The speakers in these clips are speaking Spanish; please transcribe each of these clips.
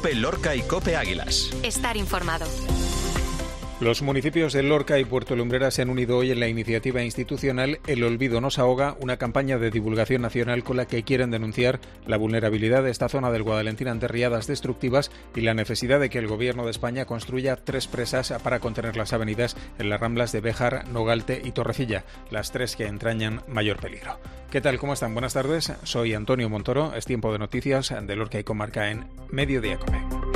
COPE Lorca y COPE Águilas. Estar informado. Los municipios de Lorca y Puerto Lumbreras se han unido hoy en la iniciativa institucional El olvido nos ahoga, una campaña de divulgación nacional con la que quieren denunciar la vulnerabilidad de esta zona del Guadalentín ante riadas destructivas y la necesidad de que el Gobierno de España construya 3 presas para contener las avenidas en las ramblas de Béjar, Nogalte y Torrecilla, las 3 que entrañan mayor peligro. ¿Qué tal? ¿Cómo están? Buenas tardes. Soy Antonio Montoro. Es tiempo de noticias de Lorca y comarca en Mediodía Cope.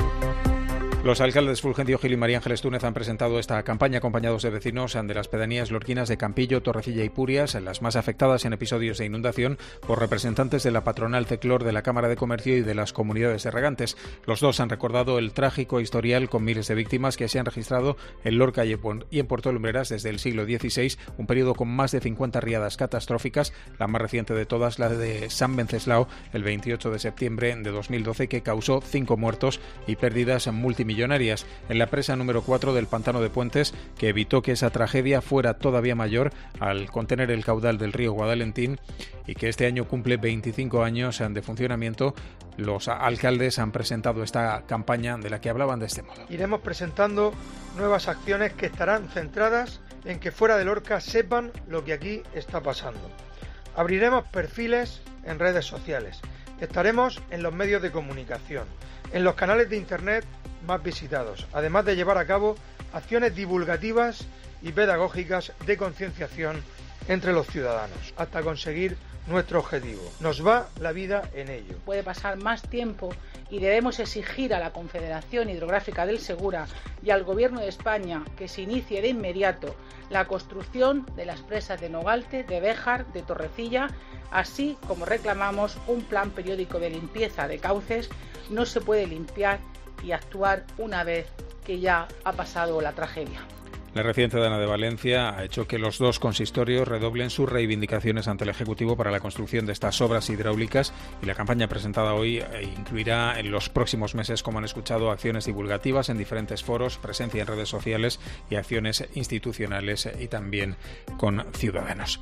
Los alcaldes Fulgencio Gil y María Ángeles Túnez han presentado esta campaña acompañados de vecinos de las pedanías lorquinas de Campillo, Torrecilla y Purias, las más afectadas en episodios de inundación, por representantes de la patronal Ceclor, de la Cámara de Comercio y de las comunidades de regantes. Los dos han recordado el trágico historial con miles de víctimas que se han registrado en Lorca y en Puerto Lumbreras desde el siglo XVI, un periodo con más de 50 riadas catastróficas, la más reciente de todas, la de San Venceslao, el 28 de septiembre de 2012, que causó 5 muertos y pérdidas multimillonarias en la presa número 4 del Pantano de Puentes, que evitó que esa tragedia fuera todavía mayor al contener el caudal del río Guadalentín, y que este año cumple 25 años de funcionamiento. Los alcaldes han presentado esta campaña de la que hablaban de este modo. Iremos presentando nuevas acciones que estarán centradas en que fuera de Lorca sepan lo que aquí está pasando. Abriremos perfiles en redes sociales. Estaremos en los medios de comunicación, en los canales de internet más visitados, además de llevar a cabo acciones divulgativas y pedagógicas de concienciación entre los ciudadanos, hasta conseguir nuestro objetivo. Nos va la vida en ello. Puede pasar más tiempo y debemos exigir a la Confederación Hidrográfica del Segura y al Gobierno de España que se inicie de inmediato la construcción de las presas de Nogalte, de Béjar, de Torrecilla, así como reclamamos un plan periódico de limpieza de cauces. No se puede limpiar y actuar una vez que ya ha pasado la tragedia. La reciente Dana de Valencia ha hecho que los dos consistorios redoblen sus reivindicaciones ante el Ejecutivo para la construcción de estas obras hidráulicas, y la campaña presentada hoy incluirá en los próximos meses, como han escuchado, acciones divulgativas en diferentes foros, presencia en redes sociales y acciones institucionales y también con ciudadanos.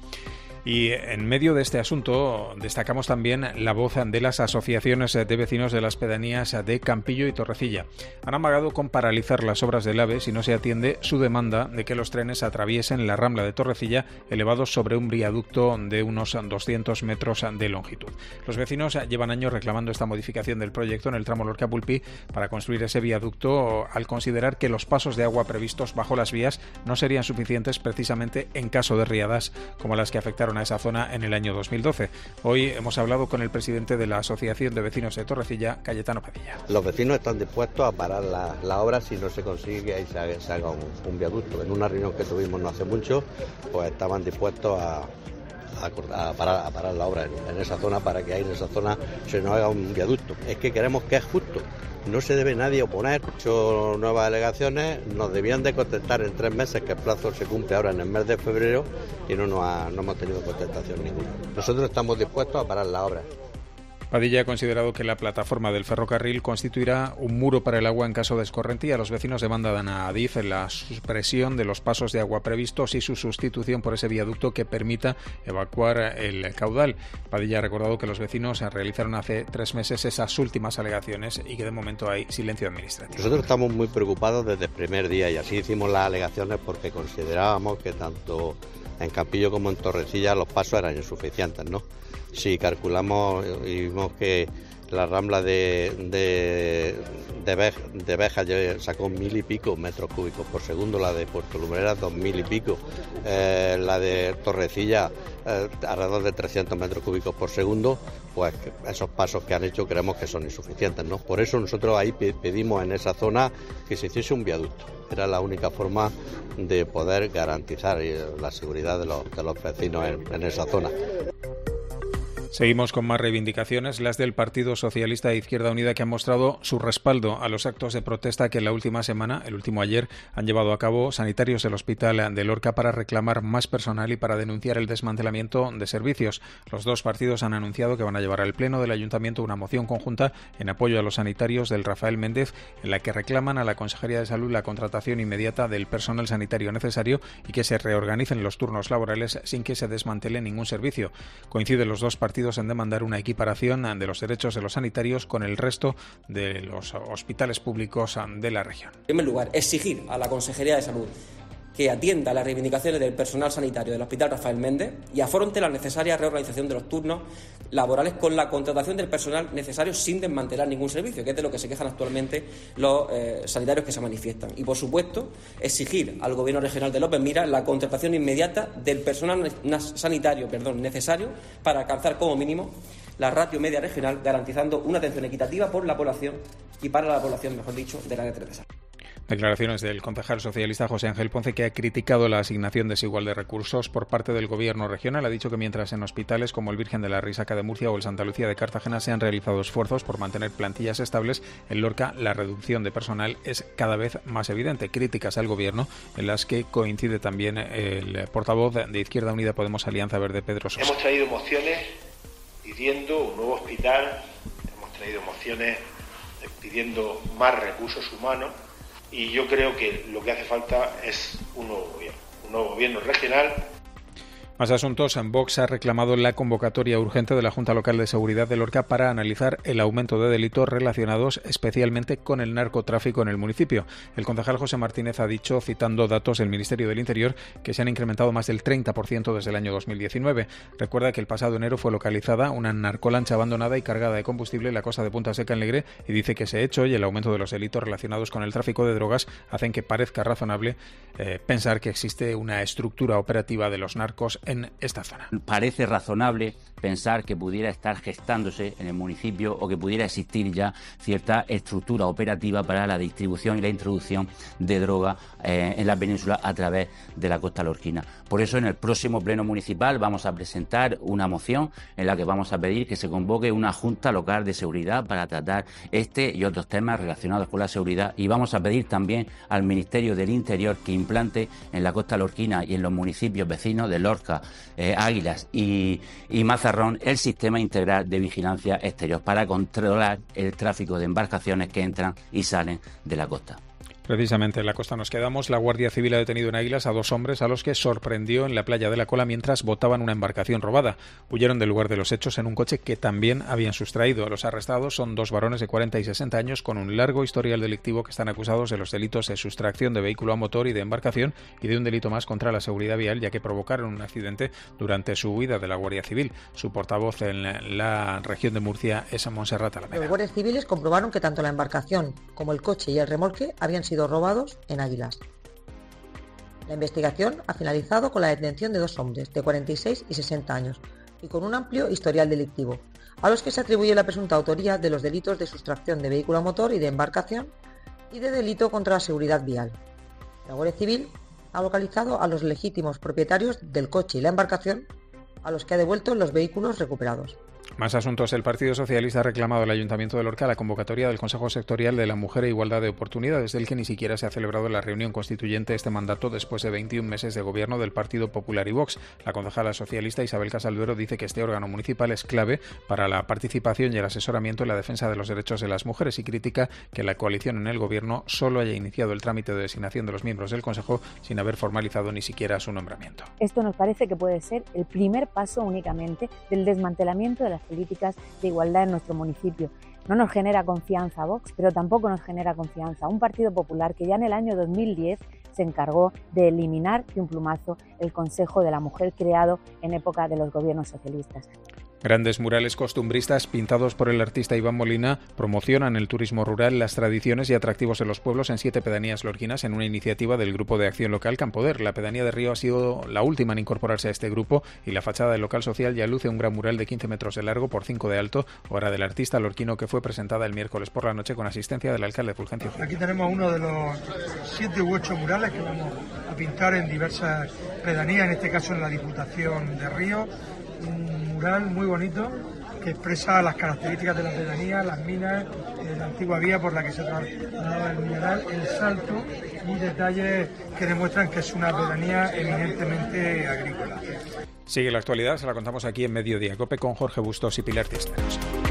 Y en medio de este asunto destacamos también la voz de las asociaciones de vecinos de las pedanías de Campillo y Torrecilla. Han amagado con paralizar las obras del AVE si no se atiende su demanda de que los trenes atraviesen la rambla de Torrecilla elevados sobre un viaducto de unos 200 metros de longitud. Los vecinos llevan años reclamando esta modificación del proyecto en el tramo Lorca-Pulpí para construir ese viaducto, al considerar que los pasos de agua previstos bajo las vías no serían suficientes precisamente en caso de riadas como las que afectaron a esa zona en el año 2012. Hoy hemos hablado con el presidente de la Asociación de Vecinos de Torrecilla, Cayetano Padilla. Los vecinos están dispuestos a parar la obra si no se consigue que ahí se haga un viaducto. En una reunión que tuvimos no hace mucho, pues estaban dispuestos a parar la obra en esa zona para que ahí en esa zona se nos haga un viaducto. Es que queremos que es justo. No se debe nadie oponer. Hecho nuevas alegaciones, nos debían de contestar en 3 meses, que el plazo se cumple ahora en el mes de febrero, y no hemos tenido contestación ninguna. Nosotros estamos dispuestos a parar la obra. Padilla ha considerado que la plataforma del ferrocarril constituirá un muro para el agua en caso de escorrentía. Los vecinos demandan a Adif la supresión de los pasos de agua previstos y su sustitución por ese viaducto que permita evacuar el caudal. Padilla ha recordado que los vecinos realizaron hace 3 meses esas últimas alegaciones y que de momento hay silencio administrativo. Nosotros estamos muy preocupados desde el primer día, y así hicimos las alegaciones porque considerábamos que tanto en Campillo como en Torrecilla los pasos eran insuficientes, ¿no? Si calculamos y vimos que la rambla de Béjar sacó 1000 y pico metros cúbicos por segundo, la de Puerto Lumbreras 2000 y pico, la de Torrecilla alrededor de 300 metros cúbicos por segundo, pues esos pasos que han hecho creemos que son insuficientes, ¿no? Por eso nosotros ahí pedimos en esa zona que se hiciese un viaducto. Era la única forma de poder garantizar la seguridad de los vecinos en esa zona. Seguimos con más reivindicaciones, las del Partido Socialista de Izquierda Unida, que han mostrado su respaldo a los actos de protesta que la última semana, el último ayer, han llevado a cabo sanitarios del Hospital de Lorca para reclamar más personal y para denunciar el desmantelamiento de servicios. Los dos partidos han anunciado que van a llevar al Pleno del Ayuntamiento una moción conjunta en apoyo a los sanitarios del Rafael Méndez, en la que reclaman a la Consejería de Salud la contratación inmediata del personal sanitario necesario y que se reorganicen los turnos laborales sin que se desmantele ningún servicio. Coinciden los dos partidos convencidos en demandar una equiparación de los derechos de los sanitarios con el resto de los hospitales públicos de la región. En primer lugar, exigir a la Consejería de Salud que atienda las reivindicaciones del personal sanitario del Hospital Rafael Méndez y afronte la necesaria reorganización de los turnos laborales con la contratación del personal necesario sin desmantelar ningún servicio, que es de lo que se quejan actualmente los sanitarios que se manifiestan. Y, por supuesto, exigir al Gobierno regional de López Miras la contratación inmediata del personal sanitario necesario para alcanzar como mínimo la ratio media regional, garantizando una atención equitativa por la población y para la población, mejor dicho, del área 3 de salud. Declaraciones del concejal socialista José Ángel Ponce, que ha criticado la asignación desigual de recursos por parte del Gobierno regional. Ha dicho que mientras en hospitales como el Virgen de la Risaca de Murcia o el Santa Lucía de Cartagena se han realizado esfuerzos por mantener plantillas estables, en Lorca la reducción de personal es cada vez más evidente. Críticas al Gobierno en las que coincide también el portavoz de Izquierda Unida Podemos Alianza Verde, Pedro Sosa. Hemos traído mociones pidiendo un nuevo hospital, hemos traído mociones pidiendo más recursos humanos. Y yo creo que lo que hace falta es un nuevo gobierno regional. Más asuntos. Vox ha reclamado la convocatoria urgente de la Junta Local de Seguridad de Lorca para analizar el aumento de delitos relacionados especialmente con el narcotráfico en el municipio. El concejal José Martínez ha dicho, citando datos del Ministerio del Interior, que se han incrementado más del 30% desde el año 2019. Recuerda que el pasado enero fue localizada una narcolancha abandonada y cargada de combustible en la costa de Punta Seca, en Legre, y dice que ese hecho y el aumento de los delitos relacionados con el tráfico de drogas hacen que parezca razonable pensar que existe una estructura operativa de los narcos en esta zona. Parece razonable pensar que pudiera estar gestándose en el municipio o que pudiera existir ya cierta estructura operativa para la distribución y la introducción de droga en la península a través de la costa lorquina. Por eso, en el próximo pleno municipal vamos a presentar una moción en la que vamos a pedir que se convoque una Junta Local de Seguridad para tratar este y otros temas relacionados con la seguridad, y vamos a pedir también al Ministerio del Interior que implante en la costa lorquina y en los municipios vecinos de Lorca, Águilas y Mazarrón el sistema integral de vigilancia exterior para controlar el tráfico de embarcaciones que entran y salen de la costa. Precisamente en la costa nos quedamos. La Guardia Civil ha detenido en Águilas a 2 hombres a los que sorprendió en la playa de la Cola mientras botaban una embarcación robada. Huyeron del lugar de los hechos en un coche que también habían sustraído. Los arrestados son 2 varones de 40 y 60 años con un largo historial delictivo que están acusados de los delitos de sustracción de vehículo a motor y de embarcación y de un delito más contra la seguridad vial, ya que provocaron un accidente durante su huida de la Guardia Civil. Su portavoz en la región de Murcia es Montserrat Alameda. Los guardias civiles comprobaron que tanto la embarcación como el coche y el remolque habían sido robados en Águilas. La investigación ha finalizado con la detención de 2 hombres de 46 y 60 años y con un amplio historial delictivo, a los que se atribuye la presunta autoría de los delitos de sustracción de vehículo a motor y de embarcación y de delito contra la seguridad vial. La Guardia Civil ha localizado a los legítimos propietarios del coche y la embarcación, a los que ha devuelto los vehículos recuperados. Más asuntos. El Partido Socialista ha reclamado al Ayuntamiento de Lorca la convocatoria del Consejo Sectorial de la Mujer e Igualdad de Oportunidades, del que ni siquiera se ha celebrado la reunión constituyente este mandato después de 21 meses de gobierno del Partido Popular y Vox. La concejala socialista Isabel Casalduero dice que este órgano municipal es clave para la participación y el asesoramiento en la defensa de los derechos de las mujeres y critica que la coalición en el gobierno solo haya iniciado el trámite de designación de los miembros del Consejo sin haber formalizado ni siquiera su nombramiento. Esto nos parece que puede ser el primer paso únicamente del desmantelamiento de las políticas de igualdad en nuestro municipio. No nos genera confianza Vox, pero tampoco nos genera confianza un Partido Popular que ya en el año 2010 se encargó de eliminar de un plumazo el Consejo de la Mujer creado en época de los gobiernos socialistas. Grandes murales costumbristas pintados por el artista Iván Molina promocionan el turismo rural, las tradiciones y atractivos en los pueblos en 7 pedanías lorquinas en una iniciativa del Grupo de Acción Local Campoder. La pedanía de Río ha sido la última en incorporarse a este grupo y la fachada del local social ya luce un gran mural de 15 metros de largo por 5 de alto, obra del artista lorquino, que fue presentada el miércoles por la noche con asistencia del alcalde Fulgencio. Aquí tenemos uno de los 7 u 8 murales que vamos a pintar en diversas pedanías, en este caso en la Diputación de Río. Un mural muy bonito que expresa las características de la pedanía, las minas, la antigua vía por la que se trasladaba el mineral, el salto y detalles que demuestran que es una pedanía eminentemente agrícola. Sigue la actualidad, se la contamos aquí en Mediodía Cope con Jorge Bustos y Pilar Cisneros.